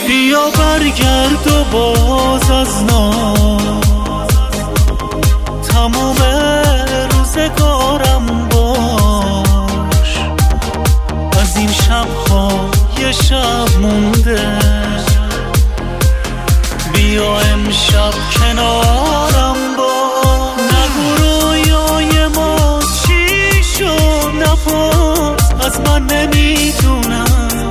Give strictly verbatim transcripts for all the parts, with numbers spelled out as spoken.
بیا برگرد و باز از ناز تموم روزگارم باش. از این شب‌ها یه شب مونده، بیا امشب کنارم باش. نگو رویای ما چی شد، نپرس از من نمیدونم.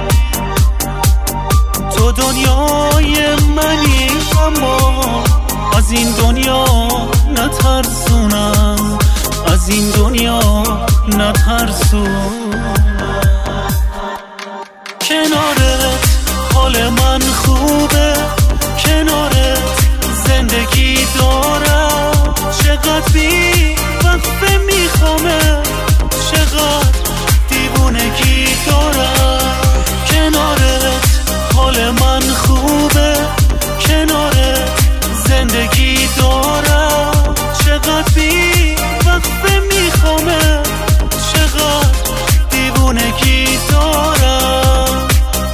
تو دنیای منی اما از این دنیا نترسونم، از این دنیا نترسونم. کنارت حال من خوبه، کنارت زندگی دارم. چقدر بی وقفه میخوامه، چقدر دیوونگی دارم. کنارت حال من خوبه، کنارت زندگی دارم. چقدر بی وقفه میخوامه، چقدر دیوونگی دارم.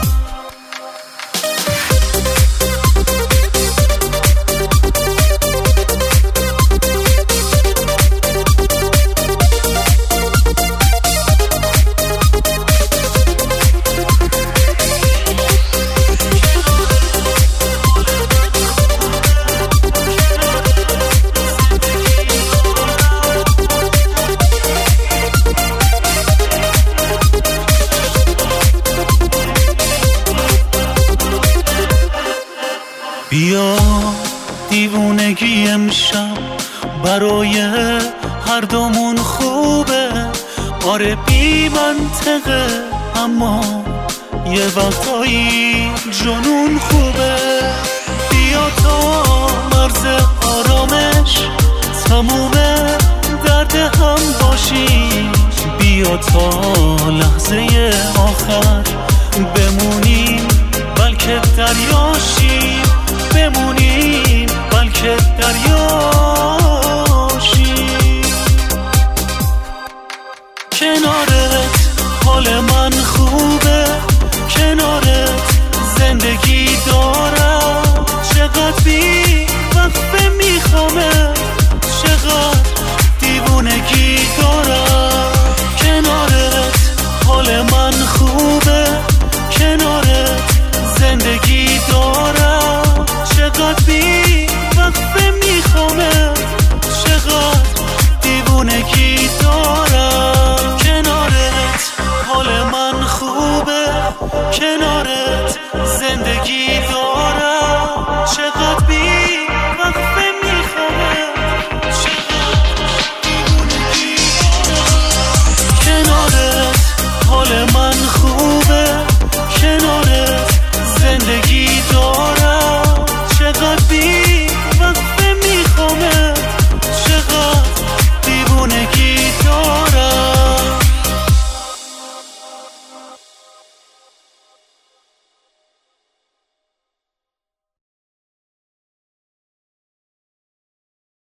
بیا دیوونگی امشب برای هر دومون خوبه. آره بی منطقه اما یه وقتایی جنون خوبه. بیا تا مرز آرامش تموم درد هم باشیم، بیا تا لحظه آخر بمونیم بلکه دریاشیم، بمونیم بلکه دریاشیم. کنارت حال من خوبه، کنارت زندگی دارم. چقدر بی وقفه میخوامه، چقدر دیوونگی دارم. کنارت حال من خوبه، کنارت زندگی دارم. چقدر بی وقفه میخوامه، چقدر دیوونگی دارم. کنارت حال من خوبه، کنارت زندگی